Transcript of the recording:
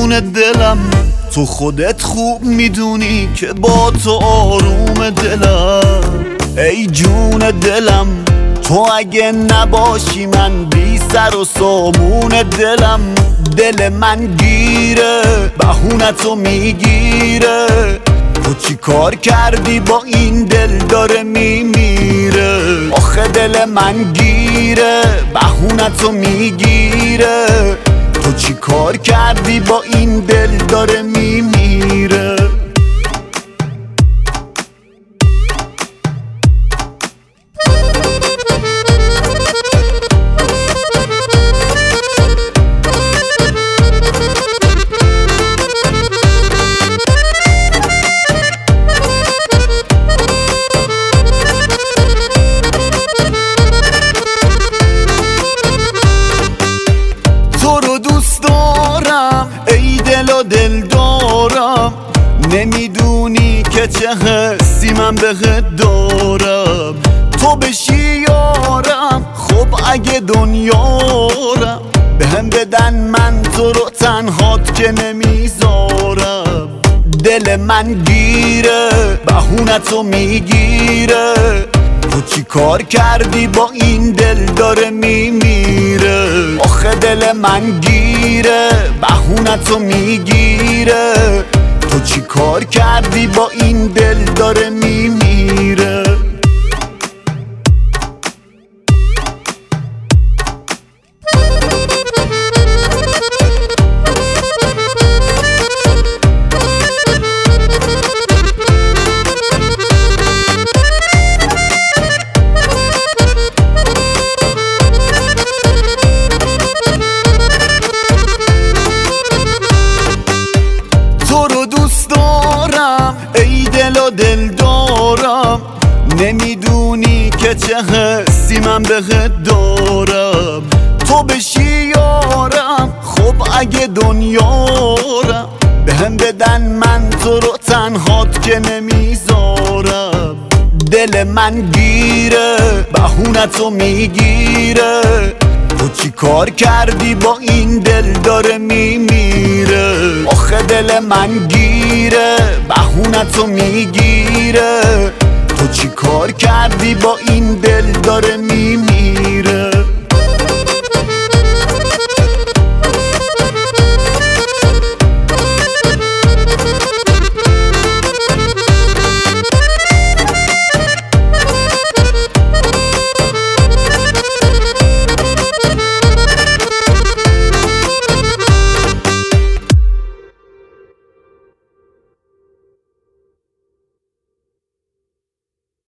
جون دلم، تو خودت خوب میدونی که با تو آروم دلم. ای جون دلم تو اگه نباشی من بی سر و سامون دلم. دل من گیره بهونتو میگیره، تو چی کار کردی با این دل داره میمیره. آخه دل من گیره بهونتو میگیره، تو چی کار کردی با این دل داره میمیره. تو رو دوست دارم ای دل و دل دارم، نمیدونی که چه حسی من بهت دارم. تو بشی یارم خب اگه دنیارم، بهم بدن من تو رو تنهات که نمیذارم. دل من گیره بهونتو میگیره، تو چی کار کردی با این دل داره میمیره. آخه دل من گیره بهونتو میگیره، تو چی کار کردی با این دل داره میمیره. دوست دارم ای دل و دل دارم، نمیدونی که چه حسی من بهت دارم. تو بشی یارم خب اگه دنیارم، بهم بدن من تو رو تنهات که نمیذارم. دل من گیره بهونتو میگیره، تو چی کار کردی با این دل داره میمیره. آخه دل من گیره بهونتو میگیره، تو چی کار کردی با این دل داره میمیره.